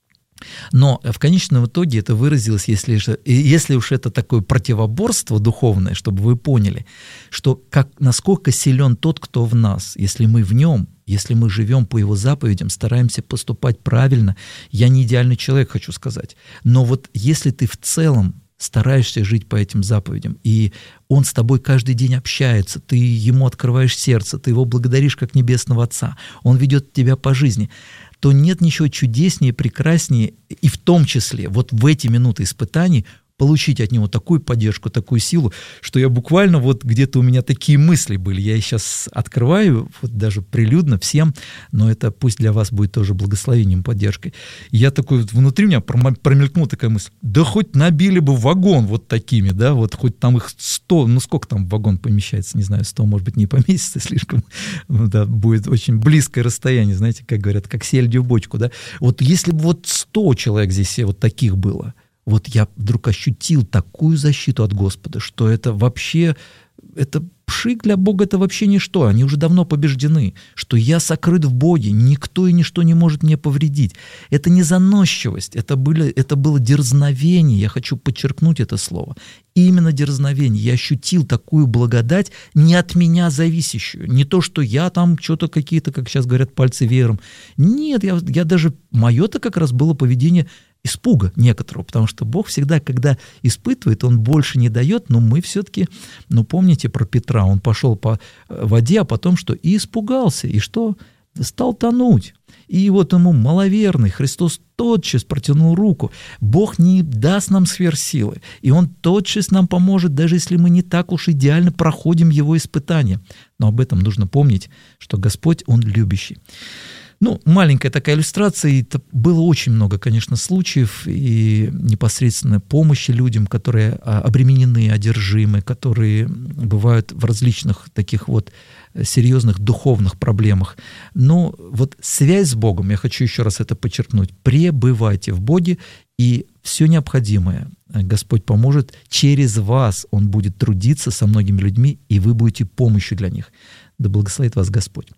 Но в конечном итоге это выразилось, если уж это такое противоборство духовное, чтобы вы поняли, что насколько силен тот, кто в нас, если мы в нем, если мы живем по его заповедям, стараемся поступать правильно. Я не идеальный человек, хочу сказать, но вот если ты в целом стараешься жить по этим заповедям, и он с тобой каждый день общается, ты ему открываешь сердце, ты его благодаришь как Небесного Отца, он ведет тебя по жизни, то нет ничего чудеснее, прекраснее, и в том числе вот в эти минуты испытаний получить от него такую поддержку, такую силу, что я буквально вот где-то у меня такие мысли были. Я их сейчас открываю, вот даже прилюдно всем, но это пусть для вас будет тоже благословением, поддержкой. Я такой, вот внутри меня промелькнула такая мысль, да хоть набили бы вагон вот такими, да, вот хоть там их 100, ну сколько там в вагон помещается, не знаю, 100, может быть, не поместится слишком, да, будет очень близкое расстояние, знаете, как говорят, как сельдью в бочку, да. Вот если бы вот 100 человек здесь вот таких было, вот я вдруг ощутил такую защиту от Господа, что это вообще, это пшик для Бога, это вообще ничто, они уже давно побеждены, что я сокрыт в Боге, никто и ничто не может мне повредить. Это не заносчивость, это было дерзновение, я хочу подчеркнуть это слово. Именно дерзновение. Я ощутил такую благодать, не от меня зависящую, не то, что я там что-то какие-то, как сейчас говорят, пальцы веером. Нет, я даже, мое-то как раз было поведение испуга некоторого, потому что Бог всегда, когда испытывает, Он больше не дает, но мы все-таки, помните про Петра, он пошел по воде, а потом что? И испугался, и что? Стал тонуть. И вот ему маловерный, Христос тотчас протянул руку. Бог не даст нам сверхсилы, и Он тотчас нам поможет, даже если мы не так уж идеально проходим Его испытания. Но об этом нужно помнить, что Господь, Он любящий. Маленькая такая иллюстрация, и было очень много, конечно, случаев и непосредственно помощи людям, которые обременены, одержимы, которые бывают в различных таких вот серьезных духовных проблемах. Но вот связь с Богом, я хочу еще раз это подчеркнуть, пребывайте в Боге, и все необходимое Господь поможет, через вас Он будет трудиться со многими людьми, и вы будете помощью для них. Да благословит вас Господь.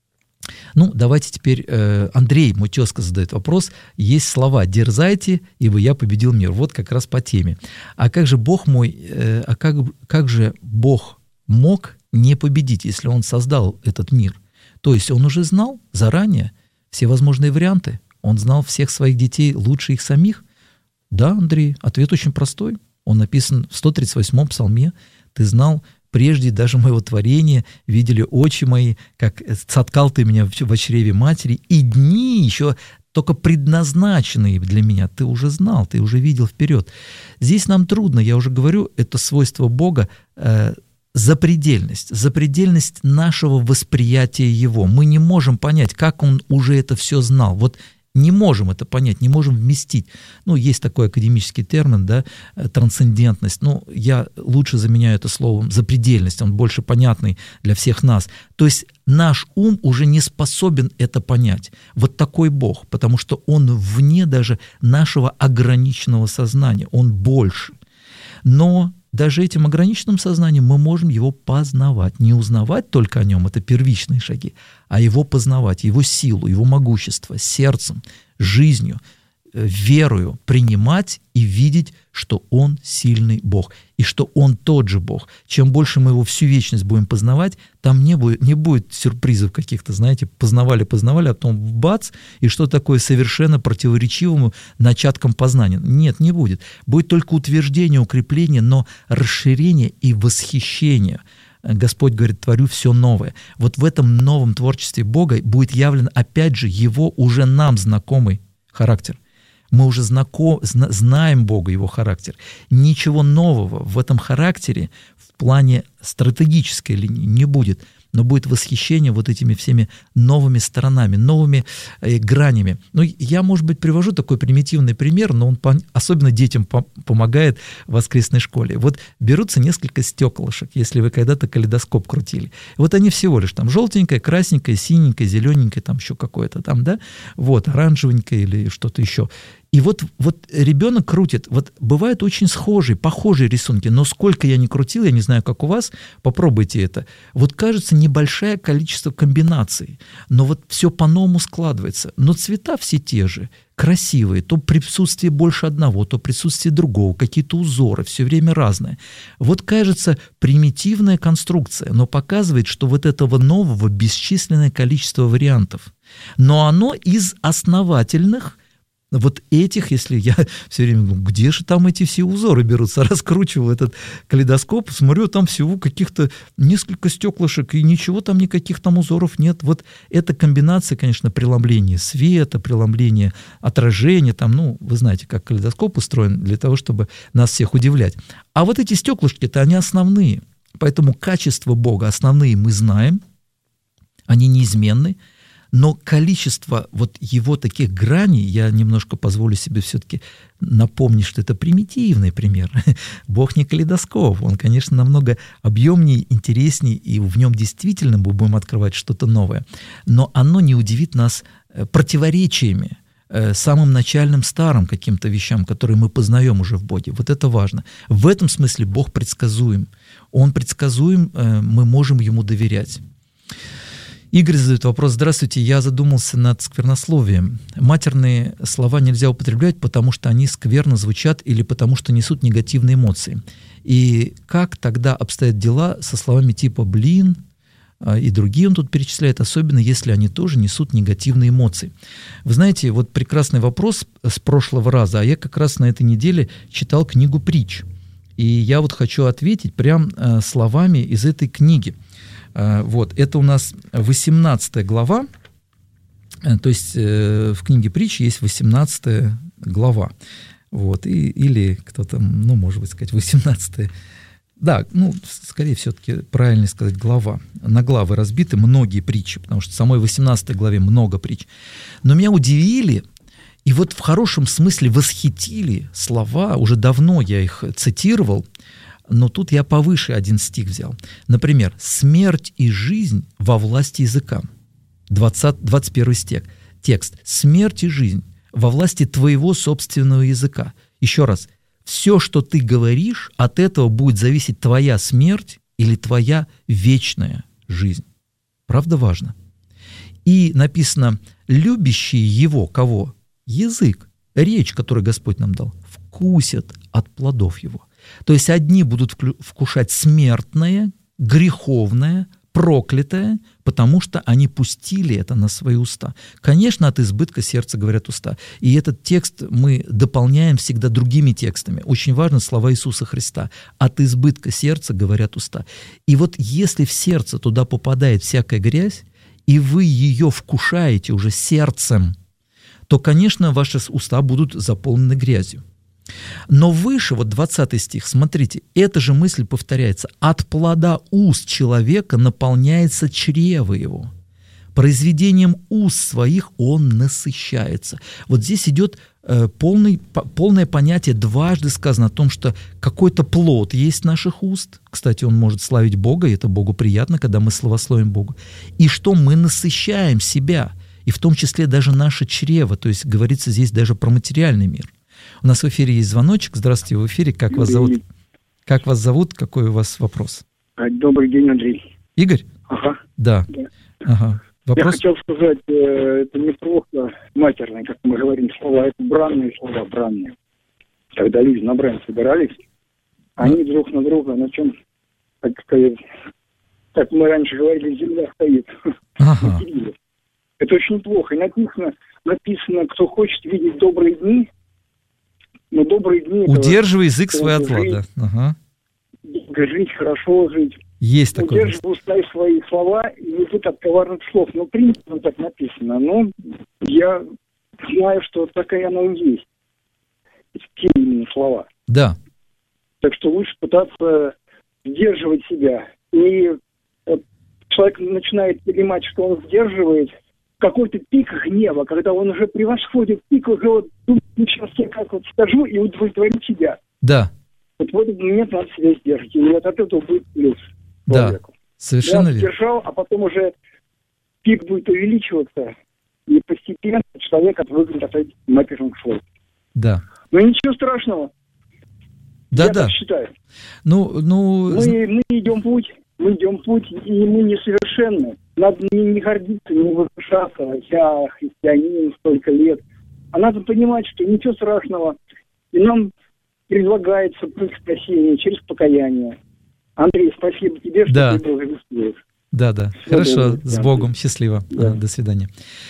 Давайте теперь Андрей, мой тезка, задает вопрос. Есть слова «дерзайте, ибо я победил мир». Вот как раз по теме. А как же Бог мой, как же Бог мог не победить, если Он создал этот мир? То есть Он уже знал заранее все возможные варианты? Он знал всех своих детей лучше их самих? Да, Андрей, ответ очень простой. Он написан в 138-м псалме. «Ты знал прежде даже моего творения, видели очи мои, как соткал ты меня в чреве матери, и дни еще только предназначенные для меня ты уже знал, ты уже видел вперед». Здесь нам трудно, я уже говорю, это свойство Бога, запредельность нашего восприятия Его. Мы не можем понять, как Он уже это все знал. Вот не можем это понять, не можем вместить. Есть такой академический термин, да, трансцендентность. Я лучше заменяю это словом запредельность, он больше понятный для всех нас. То есть наш ум уже не способен это понять. Вот такой Бог, потому что Он вне даже нашего ограниченного сознания, Он больше. Но даже этим ограниченным сознанием мы можем Его познавать. Не узнавать только о Нем, это первичные шаги, а Его познавать, Его силу, Его могущество, сердцем, жизнью, верою принимать и видеть, что Он сильный Бог, и что Он тот же Бог. Чем больше мы Его всю вечность будем познавать, там не будет сюрпризов каких-то, знаете, познавали, а потом бац, и что такое совершенно противоречивому начаткам познания. Нет, не будет. Будет только утверждение, укрепление, но расширение и восхищение. Господь говорит: творю все новое. Вот в этом новом творчестве Бога будет явлен, опять же, Его уже нам знакомый характер. Мы уже знаем Бога, Его характер. Ничего нового в этом характере, в плане стратегической линии не будет, но будет восхищение вот этими всеми новыми сторонами, новыми гранями. Ну, я, может быть, привожу такой примитивный пример, но он особенно детям помогает в воскресной школе. Вот берутся несколько стеклышек, если вы когда-то калейдоскоп крутили. Вот они всего лишь там желтенькое, красненькое, синенькое, зелененькое, там еще какое-то там, да, вот, оранжевенькое или что-то еще. И вот ребенок крутит, вот бывают очень похожие рисунки, но сколько я ни крутил, я не знаю, как у вас, попробуйте это. Вот кажется, небольшое количество комбинаций, но вот все по-новому складывается. Но цвета все те же, красивые, то присутствие больше одного, то присутствие другого, какие-то узоры, все время разное. Вот кажется, примитивная конструкция, но показывает, что вот этого нового бесчисленное количество вариантов. Но оно из основательных, вот этих, если я все время думаю, где же там эти все узоры берутся, раскручиваю этот калейдоскоп, смотрю, там всего каких-то несколько стеклышек, и ничего там, никаких там узоров нет. Вот эта комбинация, конечно, преломления света, преломления отражения, там, ну, вы знаете, как калейдоскоп устроен для того, чтобы нас всех удивлять. А вот эти стеклышки-то, они основные. Поэтому качества Бога основные мы знаем, они неизменны. Но количество вот его таких граней, я немножко позволю себе все-таки напомнить, что это примитивный пример. Бог не калейдоскоп, он, конечно, намного объемнее, интереснее, и в нем действительно мы будем открывать что-то новое. Но оно не удивит нас противоречиями, самым начальным старым каким-то вещам, которые мы познаем уже в Боге. Вот это важно. В этом смысле Бог предсказуем. Он предсказуем, мы можем ему доверять. Игорь задает вопрос. Здравствуйте, я задумался над сквернословием. Матерные слова нельзя употреблять, потому что они скверно звучат или потому что несут негативные эмоции. И как тогда обстоят дела со словами типа «блин» и другие он тут перечисляет, особенно если они тоже несут негативные эмоции? Вы знаете, вот прекрасный вопрос с прошлого раза, а я как раз на этой неделе читал книгу «Притч». И я вот хочу ответить прям словами из этой книги. Вот, это у нас 18 глава, то есть в книге «Притч» есть 18 глава, вот, или кто-то, ну, может быть, сказать, 18, да, ну, скорее все-таки правильно сказать глава. На главы разбиты многие притчи, потому что в самой 18 главе много притч. Но меня удивили, и вот в хорошем смысле восхитили слова, уже давно я их цитировал, но тут я повыше один стих взял. Например, «Смерть и жизнь во власти языка». 21 текст. «Смерть и жизнь во власти твоего собственного языка». Еще раз. «Все, что ты говоришь, от этого будет зависеть твоя смерть или твоя вечная жизнь». Правда важно? И написано «любящие его». Кого? Язык, речь, которую Господь нам дал, вкусят от плодов его. То есть одни будут вкушать смертное, греховное, проклятое, потому что они пустили это на свои уста. Конечно, от избытка сердца говорят уста. И этот текст мы дополняем всегда другими текстами. Очень важны слова Иисуса Христа. От избытка сердца говорят уста. И вот если в сердце туда попадает всякая грязь, и вы ее вкушаете уже сердцем, то, конечно, ваши уста будут заполнены грязью. Но выше, вот 20 стих, смотрите, эта же мысль повторяется. «От плода уст человека наполняется чрево его. Произведением уст своих он насыщается». Вот здесь идет полное понятие, дважды сказано о том, что какой-то плод есть в наших уст. Кстати, он может славить Бога, и это Богу приятно, когда мы славословим Богу. И что мы насыщаем себя, и в том числе даже наше чрево, то есть говорится здесь даже про материальный мир. У нас в эфире есть звоночек. Здравствуйте, в эфире. Как вас зовут? Как вас зовут? Какой у вас вопрос? Добрый день, Андрей. Игорь? Ага. Да. Ага. Вопрос? Я хотел сказать, это неплохо матерные, как мы говорим, слова, это бранные слова, бранные. Когда люди на брань собирались, они друг на друга, на чем, так сказать, как мы раньше говорили, земля стоит. Ага. Это очень плохо. И написано, кто хочет видеть добрые дни, но добрые дни... Удерживай язык свой от зла, да. Ага. Жить, хорошо жить. Есть такое. Удерживай уста и свои слова, и не будь от коварных слов. Ну, принято так написано. Но я знаю, что такая она и есть. Те именно слова. Да. Так что лучше пытаться сдерживать себя. И человек начинает понимать, что он сдерживает какой-то пик гнева, когда он уже превосходит пик, уже вот думает, ну сейчас я как вот скажу и удовлетворить себя. Да. Вот в этот момент надо себя сдержать. И вот от этого будет плюс человеку. Да, совершенно верно. Сдержал, а потом уже пик будет увеличиваться, и постепенно человек отвыкнет от этих матерных слов. Да. Но ничего страшного. Да, я так считаю. Мы идем путь, и мы несовершенны. Надо не гордиться, не возвышаться. Я христианин столько лет. А надо понимать, что ничего страшного. И нам предлагается путь спасения через покаяние. Андрей, спасибо тебе, что ты благовествуешь. Да. Хорошо, с Богом, счастливо. Да. До свидания.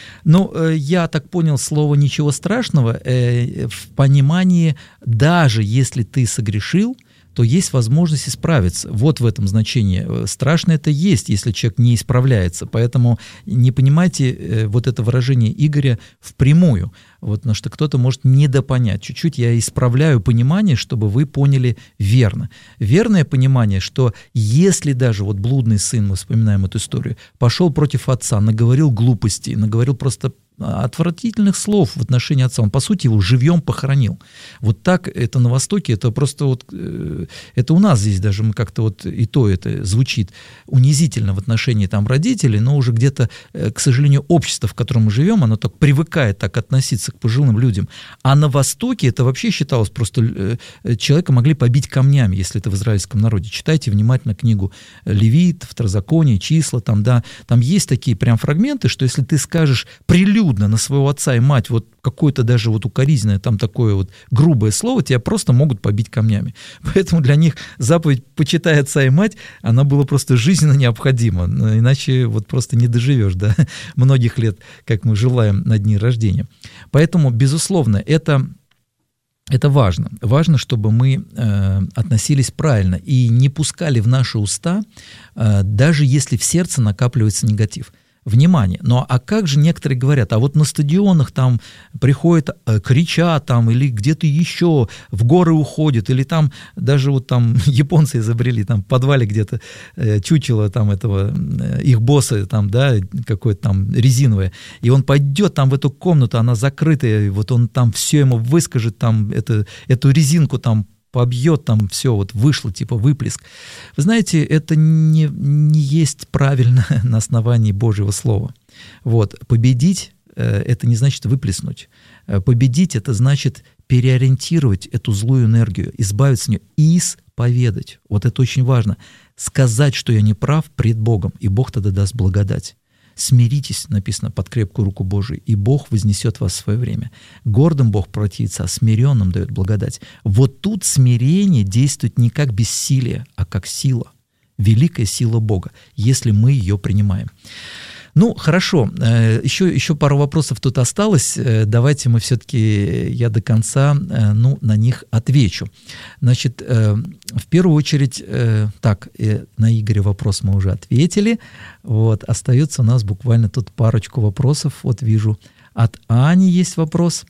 Я так понял, слово «ничего страшного» в понимании, даже если ты согрешил, то есть возможность исправиться. Вот в этом значении. Страшно это есть, если человек не исправляется. Поэтому не понимайте вот это выражение Игоря впрямую. Потому что кто-то может недопонять. Чуть-чуть я исправляю понимание, чтобы вы поняли верно. Верное понимание, что если даже блудный сын, мы вспоминаем эту историю, пошел против отца, наговорил глупостей, наговорил просто отвратительных слов в отношении отца. Он, по сути, его живьем похоронил. Вот так это на Востоке, это просто это у нас здесь даже мы как-то и то это звучит унизительно в отношении родителей, но уже где-то, к сожалению, общество, в котором мы живем, оно так привыкает так относиться к пожилым людям. А на Востоке это вообще считалось просто человека могли побить камнями, если это в израильском народе. Читайте внимательно книгу Левит, Второзаконие, Числа, там есть такие прям фрагменты, что если ты скажешь прилюдно на своего отца и мать какое-то даже укоризненное такое грубое слово, тебя просто могут побить камнями. Поэтому для них заповедь «почитай отца и мать», она была просто жизненно необходима, иначе просто не доживешь до многих лет, как мы желаем на дни рождения. Поэтому, безусловно, это важно. Важно, чтобы мы относились правильно и не пускали в наши уста, даже если в сердце накапливается негатив. Внимание. А как же некоторые говорят, на стадионах приходят, кричат или где-то еще в горы уходят, или даже японцы изобрели, в подвале где-то чучело этого их босса, какое-то резиновое, и он пойдет в эту комнату, она закрытая, он все ему выскажет, эту резинку побьет, все вышло, выплеск. Вы знаете, это не есть правильно на основании Божьего Слова. Победить — это не значит выплеснуть. Победить — это значит переориентировать эту злую энергию, избавиться от нее, исповедать. Это очень важно. Сказать, что я не прав пред Богом, и Бог тогда даст благодать. Смиритесь, написано, под крепкую руку Божию, и Бог вознесет вас в свое время. Гордым Бог противится, а смиренным дает благодать. Тут смирение действует не как бессилие, а как сила. Великая сила Бога, если мы ее принимаем. Хорошо, еще пару вопросов тут осталось. Давайте мы все-таки, я до конца, на них отвечу. Значит, в первую очередь, на Игоря вопрос мы уже ответили. Остается у нас буквально тут парочку вопросов. Вижу, от Ани есть вопрос.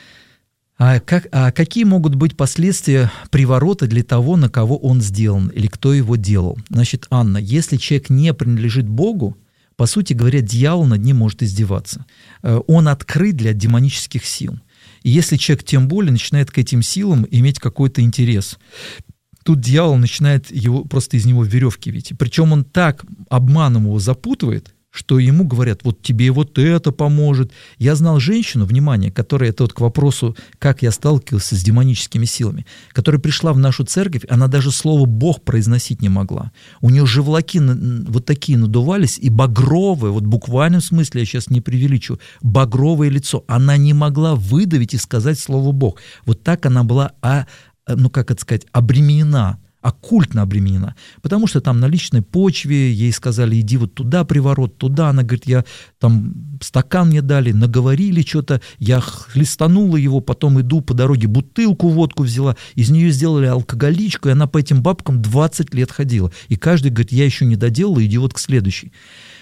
Какие могут быть последствия приворота для того, на кого он сделан, или кто его делал? Значит, Анна, если человек не принадлежит Богу, по сути говоря, дьявол над ним может издеваться. Он открыт для демонических сил. И если человек тем более начинает к этим силам иметь какой-то интерес, тут дьявол начинает просто из него веревки вить. Причем он так обманом его запутывает, что ему говорят, тебе это поможет. Я знал женщину, внимание, которая, это к вопросу, как я сталкивался с демоническими силами, которая пришла в нашу церковь, она даже слово «Бог» произносить не могла. У нее живлаки такие надувались, и багровое, в буквальном смысле, я сейчас не преувеличиваю, багровое лицо. Она не могла выдавить и сказать слово «Бог». Так она была, обременена, оккультно обременена, потому что на личной почве ей сказали, иди туда, приворот, туда, она говорит, я стакан мне дали, наговорили что-то, я хлестанула его, потом иду по дороге, бутылку водку взяла, из нее сделали алкоголичку, и она по этим бабкам 20 лет ходила, и каждый говорит, я еще не доделала, иди к следующей.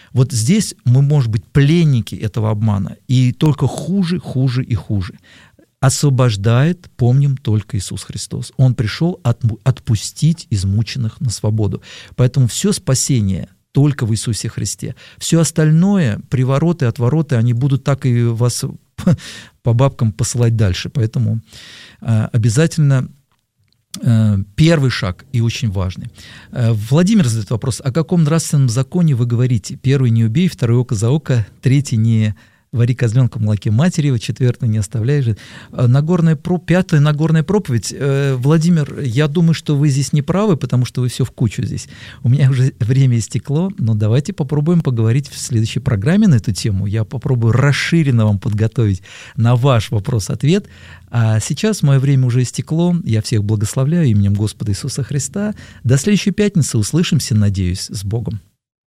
Здесь мы, может быть, пленники этого обмана, и только хуже, хуже и хуже. освобождает, помним, только Иисус Христос. Он пришел отпустить измученных на свободу. Поэтому все спасение только в Иисусе Христе. Все остальное, привороты, отвороты, они будут так и вас по бабкам посылать дальше. Поэтому обязательно первый шаг и очень важный. Владимир задает вопрос: о каком нравственном законе вы говорите? Первый — не убей, второй — око за око, третий — не вари козленка в молоке матери, четвертый — не оставляй же. Пятая Нагорная проповедь. Владимир, я думаю, что вы здесь не правы, потому что вы все в кучу здесь. У меня уже время истекло, но давайте попробуем поговорить в следующей программе на эту тему. Я попробую расширенно вам подготовить на ваш вопрос-ответ. А сейчас мое время уже истекло. Я всех благословляю именем Господа Иисуса Христа. До следующей пятницы. Услышимся, надеюсь, с Богом.